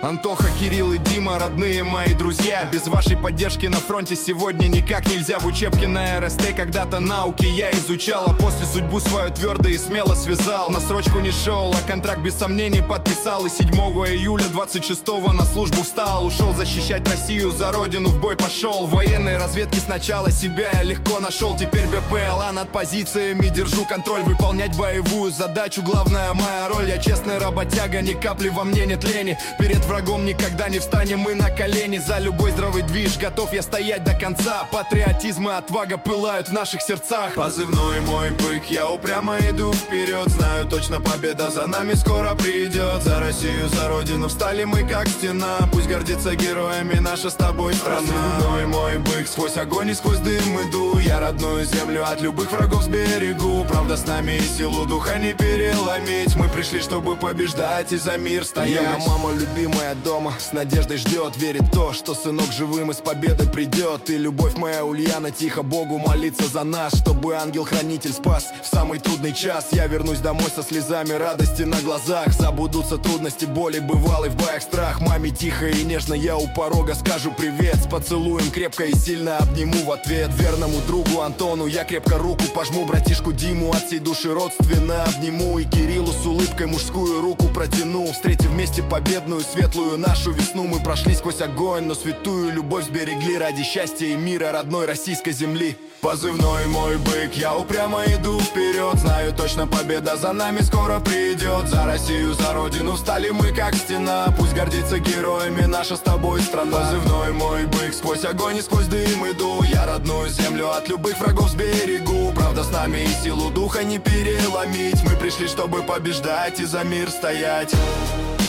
Антоха, Кирилл и Дима, родные мои друзья. Без вашей поддержки на фронте сегодня никак нельзя. В учебке на РСТ когда-то науки я изучал, а после судьбу свою твердо и смело связал. На срочку не шел, а контракт без сомнений подписал. И 7 июля 26-го на службу встал. Ушел защищать Россию, за родину в бой пошел. В военной разведке сначала себя я легко нашел. Теперь БПЛА над позициями держу контроль. Выполнять боевую задачу, главная моя роль. Я честный работяга, ни капли во мне нет лени. Перед врагом никогда не встанем мы на колени. За любой здравый движ готов я стоять до конца. Патриотизм и отвага пылают в наших сердцах. Позывной мой бык, я упрямо иду вперед. Знаю точно, победа за нами скоро придет. За Россию, за родину встали мы как стена. Пусть гордится героями наша с тобой страна. Позывной мой бык, сквозь огонь и сквозь дым иду. Я родную землю от любых врагов сберегу. Правда с нами и силу духа не переломить. Мы пришли, чтобы побеждать и за мир стоять. Мама любимая дома с надеждой ждет, верит в то, что сынок живым и с победой придет. И любовь моя Ульяна тихо Богу молится за нас, чтобы ангел-хранитель спас в самый трудный час. Я вернусь домой со слезами радости на глазах. Забудутся трудности, боли, бывалый в боях страх. Маме тихо и нежно я у порога скажу привет. С поцелуем крепко и сильно обниму в ответ. Верному другу Антону я крепко руку пожму. Братишку Диму от всей души родственно обниму. И Кириллу с улыбкой мужскую руку протяну. Встретив вместе победную светлую нашу весну. Мы прошли сквозь огонь, но святую любовь сберегли ради счастья и мира родной российской земли. Позывной мой бык, я упрямо иду вперед. Знаю точно, победа за нами скоро придет. За Россию, за родину встали мы как стена. Пусть гордится героями наша с тобой страна. Позывной мой бык, сквозь огонь и сквозь дым иду. Я родную землю от любых врагов сберегу. Правда с нами и силу духа не переломить. Мы пришли, чтобы побеждать и за мир стоять.